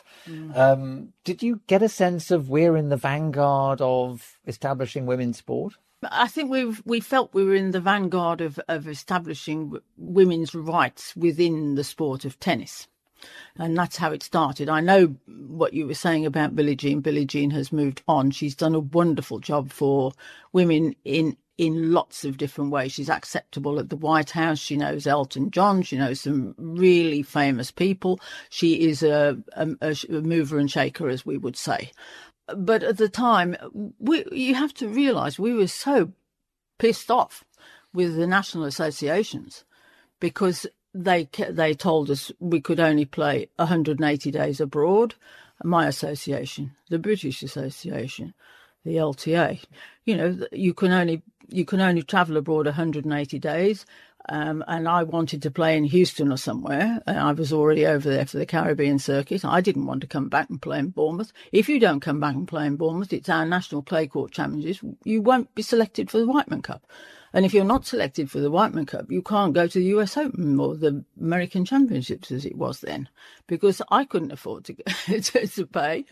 Did you get a sense of we're in the vanguard of establishing women's sport?
I think we felt we were in the vanguard of establishing women's rights within the sport of tennis. And that's how it started. I know what you were saying about Billie Jean. Billie Jean has moved on. She's done a wonderful job for women in lots of different ways. She's acceptable at the White House. She knows Elton John. She knows some really famous people. She is a mover and shaker, as we would say. But at the time, you have to realise we were so pissed off with the national associations because they told us we could only play 180 days abroad. My association, the British Association, the LTA, you can only travel abroad 180 days. And I wanted to play in Houston or somewhere. And I was already over there for the Caribbean circuit. I didn't want to come back and play in Bournemouth. If you don't come back and play in Bournemouth, it's our national clay court championships. You won't be selected for the Whiteman Cup. And if you're not selected for the Whiteman Cup, you can't go to the US Open or the American Championships as it was then, because I couldn't afford to pay.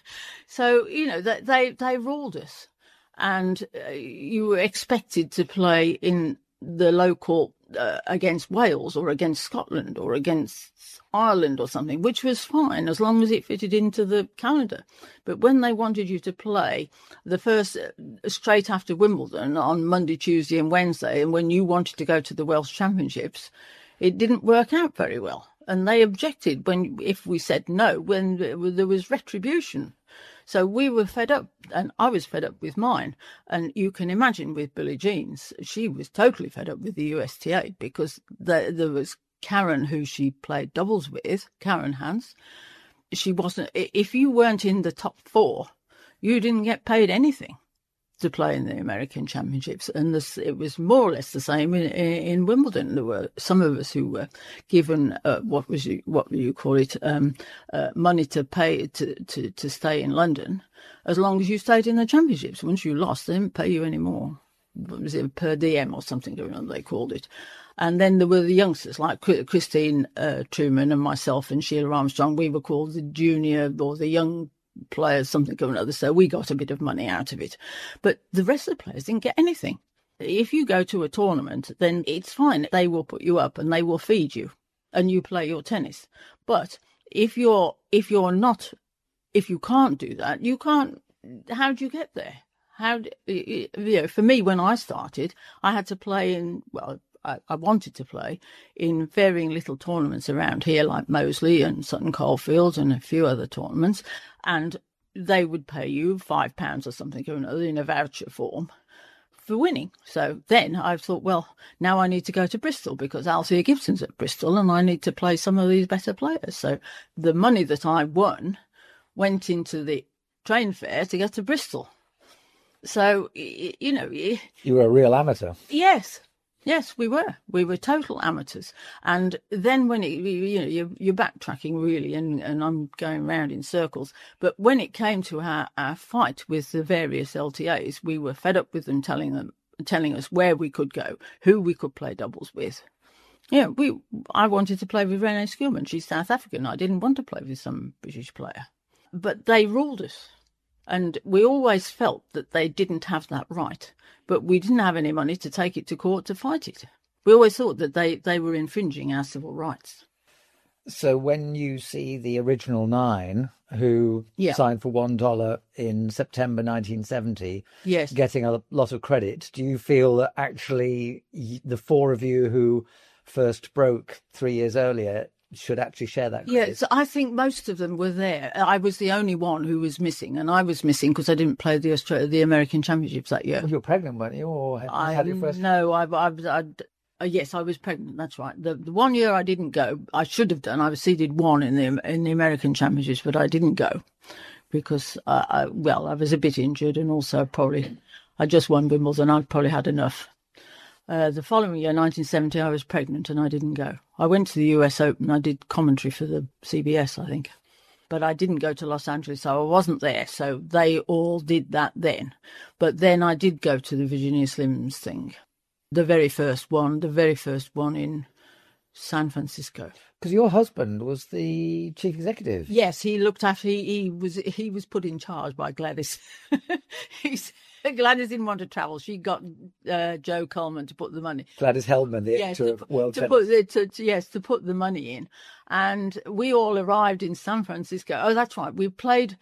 So, they ruled us. And you were expected to play in the local against Wales or against Scotland or against Ireland or something, which was fine as long as it fitted into the calendar. But when they wanted you to play the first straight after Wimbledon on Monday, Tuesday and Wednesday, and when you wanted to go to the Welsh Championships, it didn't work out very well. And they objected if we said no, when there was retribution. So we were fed up, and I was fed up with mine. And you can imagine with Billie Jean's, she was totally fed up with the USTA because there was Karen, who she played doubles with, Karen Hans. She wasn't. If you weren't in the top four, you didn't get paid anything to play in the American Championships. And it was more or less the same in Wimbledon. There were some of us who were given what do you call it, money to pay to stay in London, as long as you stayed in the Championships. Once you lost, they didn't pay you anymore. Was it per diem or something? They called it. And then there were the youngsters like Christine Truman and myself and Sheila Armstrong. We were called the junior or the young players, something or another, so we got a bit of money out of it. But the rest of the players didn't get anything. If you go to a tournament, then it's fine. They will put you up and they will feed you and you play your tennis. But if you can't do that, you can't. How do you get there? For me, when I started, I had to play in. Well, I wanted to play in varying little tournaments around here, like Moseley and Sutton Coldfield and a few other tournaments, and they would pay you £5 or something or another in a voucher form for winning. So then I thought, well, now I need to go to Bristol because Althea Gibson's at Bristol and I need to play some of these better players. So the money that I won went into the train fare to get to Bristol. So, you
were a real amateur.
Yes, we were. We were total amateurs. And then when you're backtracking really, and I'm going round in circles. But when it came to our fight with the various LTAs, we were fed up with them telling us where we could go, who we could play doubles with. Yeah, I wanted to play with Renee Skillman. She's South African. I didn't want to play with some British player. But they ruled us. And we always felt that they didn't have that right, but we didn't have any money to take it to court to fight it. We always thought that they were infringing our civil rights.
So when you see the original 9 who signed for $1 in September 1970,
yes,
getting a lot of credit, do you feel that actually the 4 of you who first broke 3 years earlier should actually share that credit?
Yes, I think most of them were there. I was the only one who was missing, and I was missing because I didn't play the American Championships that year.
Well, you were pregnant, weren't you? Or had your first...
No, yes, I was pregnant. That's right. The 1 year I didn't go. I should have done. I was seeded 1 in the American Championships, but I didn't go because I was a bit injured, and also I just won Wimbledon. I'd probably had enough. The following year, 1970, I was pregnant and I didn't go. I went to the US Open. I did commentary for the CBS, I think. But I didn't go to Los Angeles, so I wasn't there. So they all did that then. But then I did go to the Virginia Slims thing. The very first one in San Francisco.
Because your husband was the chief executive.
Yes, he looked after. He was put in charge by Gladys. Gladys didn't want to travel. She got Joe Coleman to put the money.
Gladys Hellman, the editor of World Tennis.
To put the money in, and we all arrived in San Francisco. Oh, that's right. We played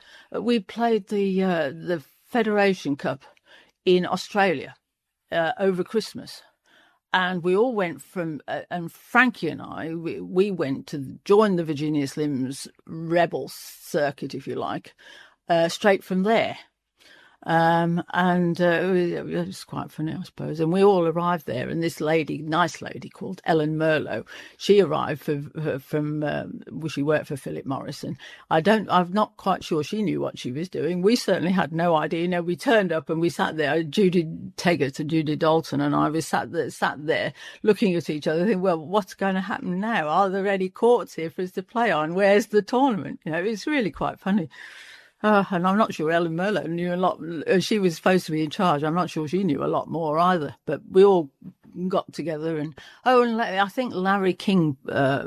the Federation Cup in Australia over Christmas. And we all went and Frankie and I, we went to join the Virginia Slims Rebels circuit, if you like, straight from there. It was quite funny, I suppose. And we all arrived there, and this nice lady called Ellen Merlot, she arrived she worked for Philip Morris, and I'm not quite sure she knew what she was doing. We certainly had no idea. We turned up and we sat there, Judy Teggart and Judy Dalton and I was sat there looking at each other, thinking, well, what's going to happen now? Are there any courts here for us to play on? Where's the tournament? It's really quite funny. And I'm not sure Ellen Merlot knew a lot. She was supposed to be in charge. I'm not sure she knew a lot more either. But we all got together, and I think Larry King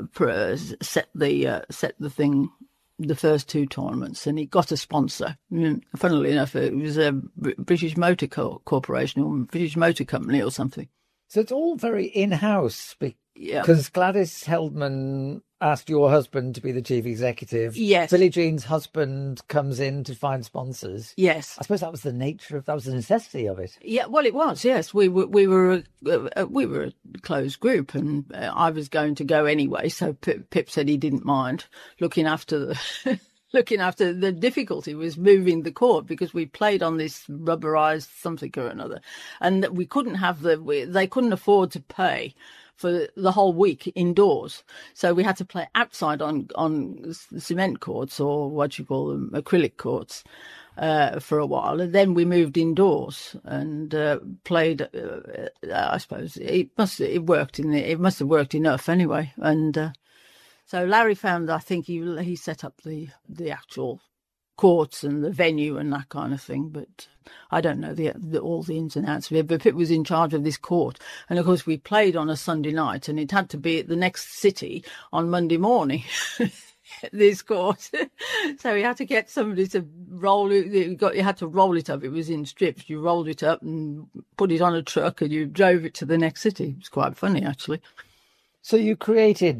set the thing, the first 2 tournaments, and he got a sponsor. Funnily enough, it was a British Motor Corporation or British Motor Company or something.
So it's all very in-house because Gladys Hellman asked your husband to be the chief executive.
Yes.
Billie Jean's husband comes in to find sponsors.
Yes.
I suppose that was the necessity of it.
Yeah, well, it was, yes. We were a closed group, and I was going to go anyway, so Pip said he didn't mind looking after the difficulty was moving the court because we played on this rubberized something or another, and we couldn't they couldn't afford to pay for the whole week indoors. So we had to play outside on cement courts, or what you call them, acrylic courts, for a while. And then we moved indoors and played, I suppose it must have worked enough anyway. And so Larry found, I think he set up the actual courts and the venue and that kind of thing, but I don't know all the ins and outs of it. But Pip was in charge of this court, and of course we played on a Sunday night, and it had to be at the next city on Monday morning. This court, so he had to get somebody to roll it. You had to roll it up. It was in strips. You rolled it up and put it on a truck, and you drove it to the next city. It was quite funny, actually.
So you created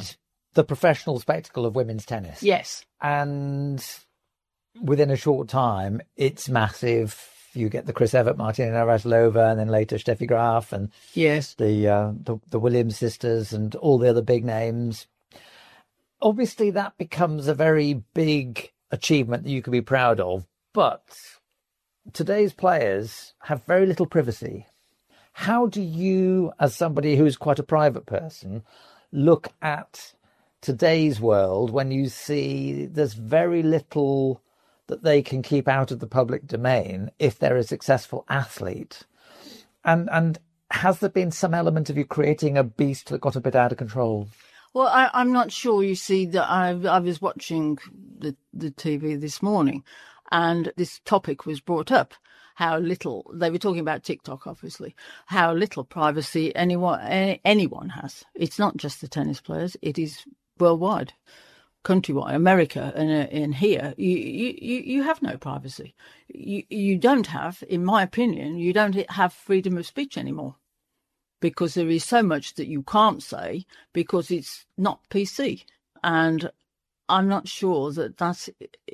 the professional spectacle of women's tennis.
Yes.
And within a short time, it's massive. You get the Chris Evert, Martina Navratilova, and then later Steffi Graf, and
yes,
the Williams sisters, and all the other big names. Obviously, that becomes a very big achievement that you can be proud of. But today's players have very little privacy. How do you, as somebody who's quite a private person, look at today's world when you see there's very little that they can keep out of the public domain if they're a successful athlete? And has there been some element of you creating a beast that got a bit out of control?
Well, I'm not sure. You see, that I was watching the TV this morning, and this topic was brought up. How little, they were talking about TikTok, obviously, how little privacy anyone has. It's not just the tennis players, it is worldwide, countrywide, America and here. You have no privacy. You don't have, in my opinion, you don't have freedom of speech anymore, because there is so much that you can't say because it's not PC. And I'm not sure that's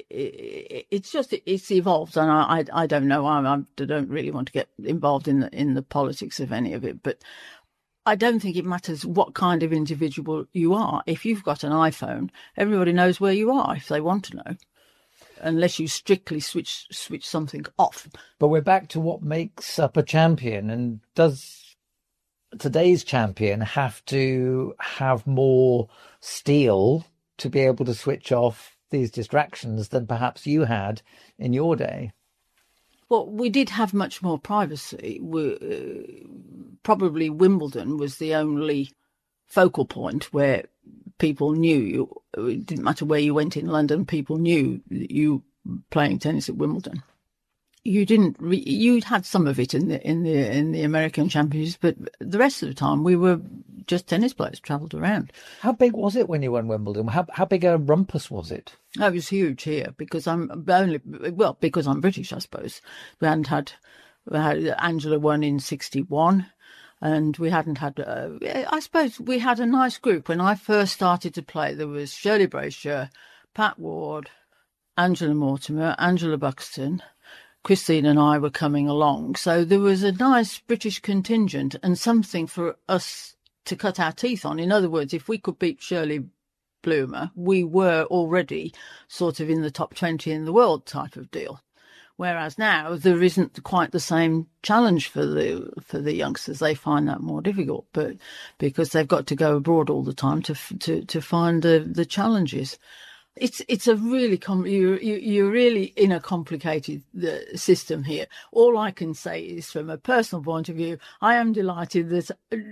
it's evolved, and I don't know. I don't really want to get involved in the politics of any of it, but I don't think it matters what kind of individual you are. If you've got an iPhone, everybody knows where you are if they want to know, unless you strictly switch something off.
But we're back to what makes up a champion, and does today's champion have to have more steel to be able to switch off these distractions than perhaps you had in your day?
Well, we did have much more privacy. Probably Wimbledon was the only focal point where people knew you. It didn't matter where you went in London, people knew that you were playing tennis at Wimbledon. You didn't. You had some of it in the American Championships, but the rest of the time we were just tennis players travelled around.
How big was it when you won Wimbledon? How big a rumpus was it?
Oh, it was huge here because because I'm British, I suppose. We had Angela won in '61, and we hadn't had. I suppose we had a nice group when I first started to play. There was Shirley Brayshaw, Pat Ward, Angela Mortimer, Angela Buxton. Christine and I were coming along. So there was a nice British contingent and something for us to cut our teeth on. In other words, if we could beat Shirley Bloomer, we were already sort of in the top 20 in the world type of deal. Whereas now there isn't quite the same challenge for the youngsters. They find that more difficult, but because they've got to go abroad all the time to find the challenges. It's a really you're really in a complicated system here. All I can say is, from a personal point of view, I am delighted that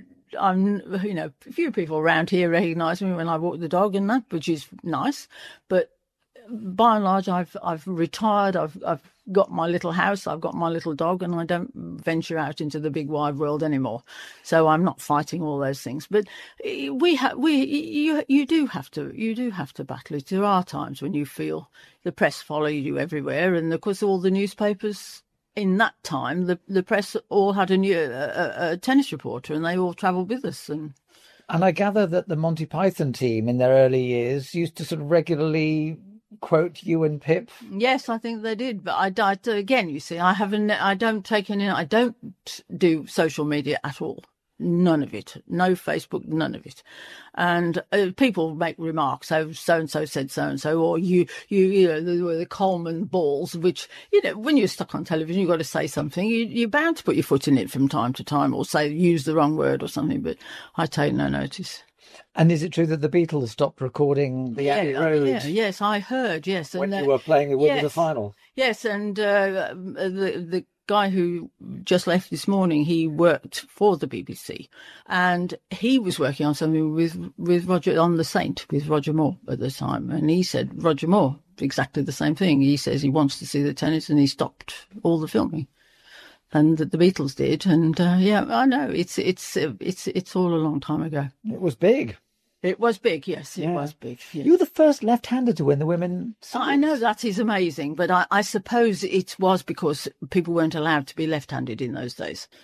a few people around here recognise me when I walk the dog and that, which is nice. But by and large, I've retired. I've got my little house. I've got my little dog, and I don't venture out into the big wide world anymore. So I'm not fighting all those things. But you do have to battle it. There are times when you feel the press follow you everywhere, and of course all the newspapers in that time, the press all had a tennis reporter, and they all travelled with us. And
I gather that the Monty Python team in their early years used to sort of regularly quote you and Pip.
Yes, I think they did. But I again, you see, I don't do social media at all. None of it. No Facebook, none of it. And people make remarks. So and so said so and so, or you the Coleman balls, which, when you're stuck on television, you've got to say something. You're bound to put your foot in it from time to time, or use the wrong word or something. But I take no notice.
And is it true that the Beatles stopped recording the Abbey Road?
Yes, I heard. Yes,
when you were playing the Wimbledon final.
Yes, and the guy who just left this morning, he worked for the BBC, and he was working on something with Roger on the Saint with Roger Moore at the time, and he said Roger Moore exactly the same thing. He says he wants to see the tennis, and he stopped all the filming. And the Beatles did, and I know it's all a long time ago.
It was big.
It was big, yes. It was big. Yes.
You were the first left-hander to win the women's.
I know that is amazing, but I suppose it was because people weren't allowed to be left-handed in those days.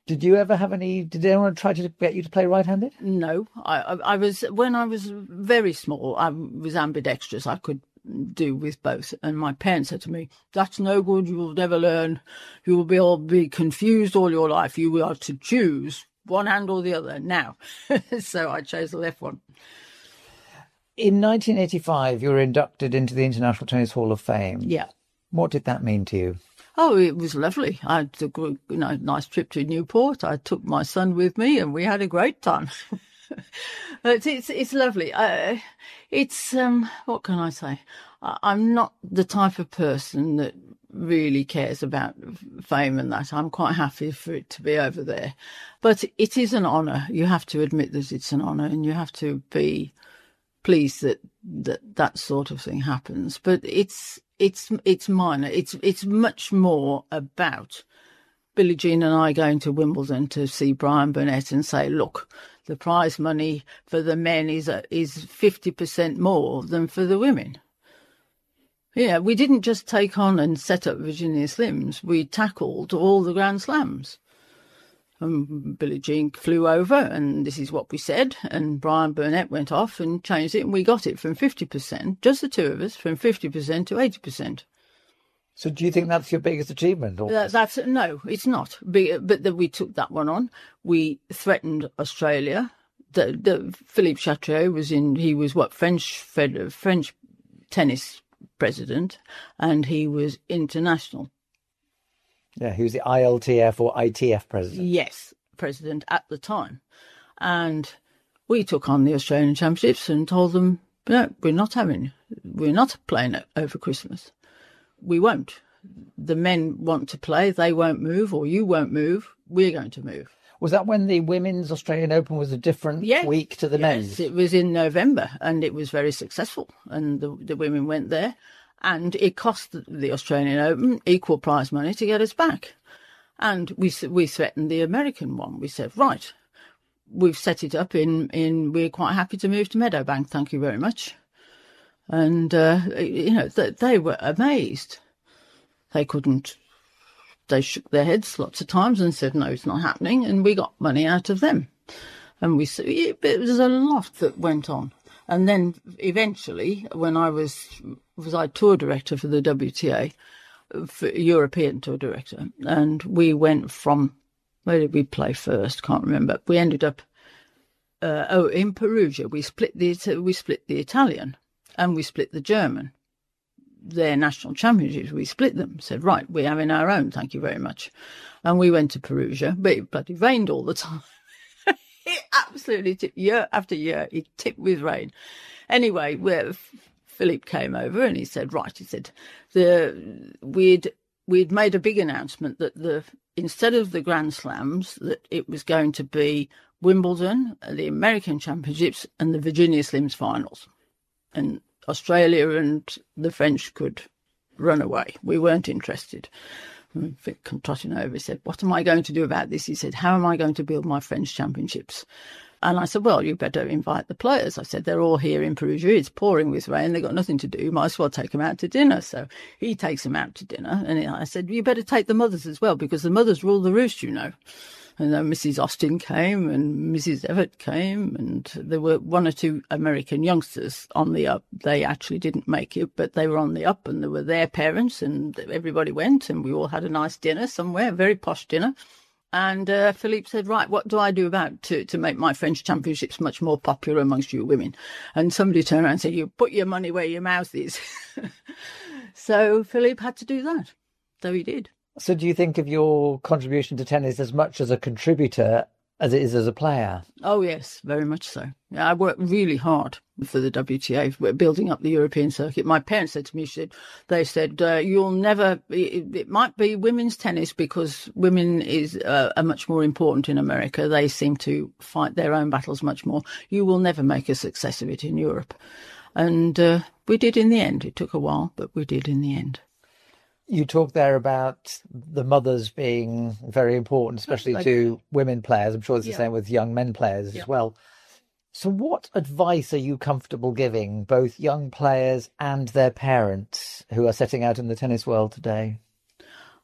Did you ever have any? Did anyone try to get you to play right-handed?
No, I was, when I was very small, I was ambidextrous. I could do with both. And my parents said to me, "That's no good. You will never learn. You will be confused all your life. You are to choose one hand or the other now." So I chose the left one.
In 1985, you were inducted into the International Tennis Hall of Fame.
Yeah.
What did that mean to you?
Oh, it was lovely. I took a nice trip to Newport. I took my son with me, and we had a great time. But it's lovely. What can I say? I'm not the type of person that really cares about fame and that. I'm quite happy for it to be over there. But it is an honour. You have to admit that it's an honour, and you have to be pleased that sort of thing happens. But it's minor. It's much more about Billie Jean and I going to Wimbledon to see Brian Burnett and say, look, the prize money for the men is 50% more than for the women. Yeah, we didn't just take on and set up Virginia Slims. We tackled all the Grand Slams. Billie Jean flew over, and this is what we said, and Brian Burnett went off and changed it, and we got it from 50%, just the two of us, from 50% to 80%.
So do you think that's your biggest achievement? Or?
No, it's not. But we took that one on. We threatened Australia. Philippe Chatrier he was French tennis president, and he was international.
Yeah, he was the ILTF or ITF president.
Yes, president at the time. And we took on the Australian Championships and told them, no, we're not playing it over Christmas. We won't. The men want to play, they won't move, or you won't move, we're going to move.
Was that when the Women's Australian Open was a different week to the men's?
It was in November, and it was very successful, and the women went there. And it cost the Australian Open equal prize money to get us back. And we threatened the American one. We said, right, we've set it up we're quite happy to move to Meadowbank, thank you very much. And, they were amazed. They shook their heads lots of times and said, no, it's not happening. And we got money out of them. And it was a lot that went on. And then eventually, when I was tour director for the WTA, European tour director, and we went from, where did we play first? Can't remember. We ended up in Perugia. We split the Italian, and we split the German. Their national championships, we split them. Said, right, we're having our own. Thank you very much. And we went to Perugia, but it bloody rained all the time. It absolutely tipped, year after year, it tipped with rain. Anyway, Philippe came over and he said, we'd made a big announcement that instead of the Grand Slams, that it was going to be Wimbledon, the American Championships, and the Virginia Slims finals. And Australia and the French could run away. We weren't interested. He said, what am I going to do about this? He said, how am I going to build my French championships? And I said, well, you better invite the players. I said, they're all here in Perugia. It's pouring with rain. They've got nothing to do. You might as well take them out to dinner. So he takes them out to dinner. And I said, you better take the mothers as well, because the mothers rule the roost, you know. And then Mrs. Austin came and Mrs. Everett came, and there were one or two American youngsters on the up. They actually didn't make it, but they were on the up, and there were their parents, and everybody went, and we all had a nice dinner somewhere, a very posh dinner. And Philippe said, right, what do I do to make my French championships much more popular amongst you women? And somebody turned around and said, you put your money where your mouth is. So Philippe had to do that. So he did.
So do you think of your contribution to tennis as much as a contributor as it is as a player? Oh, yes, very much so. Yeah, I worked really hard for the WTA, building up the European circuit. My parents said to me, they said, you'll never, it might be women's tennis because women are much more important in America. They seem to fight their own battles much more. You will never make a success of it in Europe. And we did in the end. It took a while, but we did in the end. You talk there about the mothers being very important, especially to women players. I'm sure it's the same with young men players as well. So what advice are you comfortable giving both young players and their parents who are setting out in the tennis world today?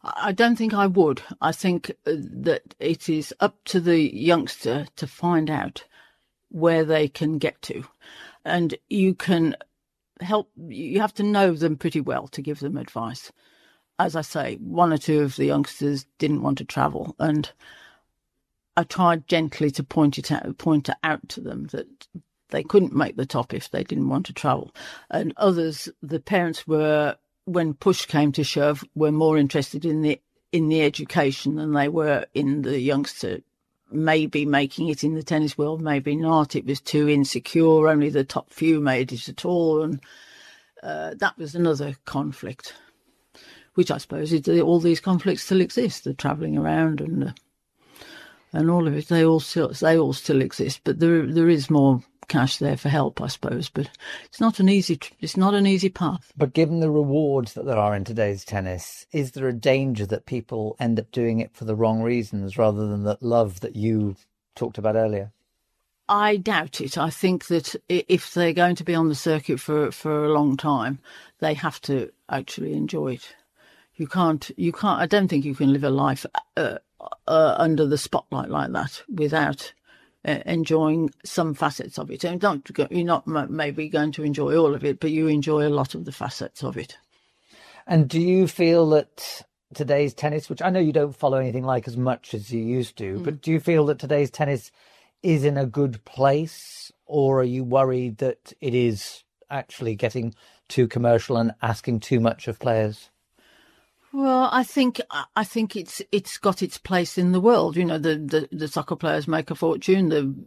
I don't think I would. I think that it is up to the youngster to find out where they can get to. And you can help, you have to know them pretty well to give them advice. As I say, one or two of the youngsters didn't want to travel, and I tried gently to point it out to them that they couldn't make the top if they didn't want to travel. And others, the parents were, when push came to shove, were more interested in the education than they were in the youngster maybe making it in the tennis world, maybe not. It was too insecure. Only the top few made it at all. And that was another conflict, which I suppose all these conflicts still exist. The travelling around and all of it, they all still exist. But there is more cash there for help, I suppose. But it's not an easy path.
But given the rewards that there are in today's tennis, is there a danger that people end up doing it for the wrong reasons rather than that love that you talked about earlier?
I doubt it. I think that if they're going to be on the circuit for a long time, they have to actually enjoy it. You can't. I don't think you can live a life under the spotlight like that without enjoying some facets of it. And you're not maybe going to enjoy all of it, but you enjoy a lot of the facets of it.
And do you feel that today's tennis, which I know you don't follow anything like as much as you used to, but do you feel that today's tennis is in a good place, or are you worried that it is actually getting too commercial and asking too much of players?
Well, I think it's got its place in the world. You know, the soccer players make a fortune,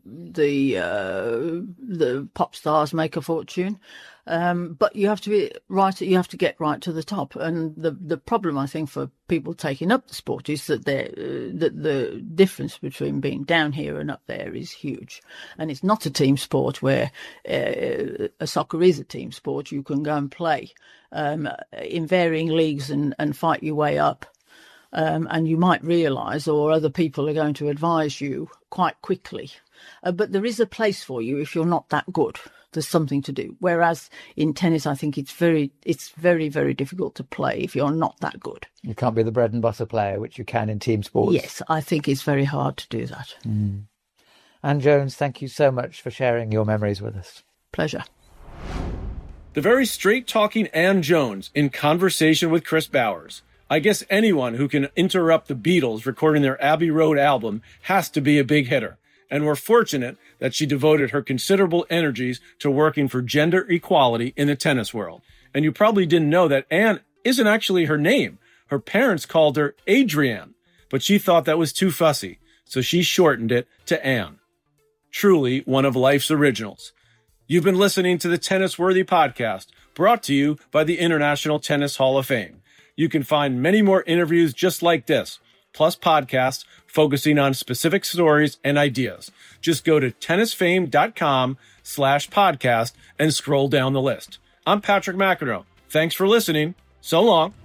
the pop stars make a fortune, but you have to be right. You have to get right to the top. And the problem, I think, for people taking up the sport is that the difference between being down here and up there is huge. And it's not a team sport where a soccer is a team sport. You can go and play in varying leagues and fight your way up. And you might realise, or other people are going to advise you quite quickly. But there is a place for you if you're not that good. There's something to do. Whereas in tennis, I think it's very, very difficult to play if you're not that good.
You can't be the bread and butter player, which you can in team sports.
Yes, I think it's very hard to do that.
Ann Jones, thank you so much for sharing your memories with us.
Pleasure.
The very straight-talking Ann Jones in conversation with Chris Bowers. I guess anyone who can interrupt the Beatles recording their Abbey Road album has to be a big hitter. And we're fortunate that she devoted her considerable energies to working for gender equality in the tennis world. And you probably didn't know that Ann isn't actually her name. Her parents called her Adrienne, but she thought that was too fussy, so she shortened it to Ann. Truly one of life's originals. You've been listening to the Tennis Worthy Podcast, brought to you by the International Tennis Hall of Fame. You can find many more interviews just like this, plus podcasts focusing on specific stories and ideas. Just go to tennisfame.com/podcast and scroll down the list. I'm Patrick McEnroe. Thanks for listening. So long.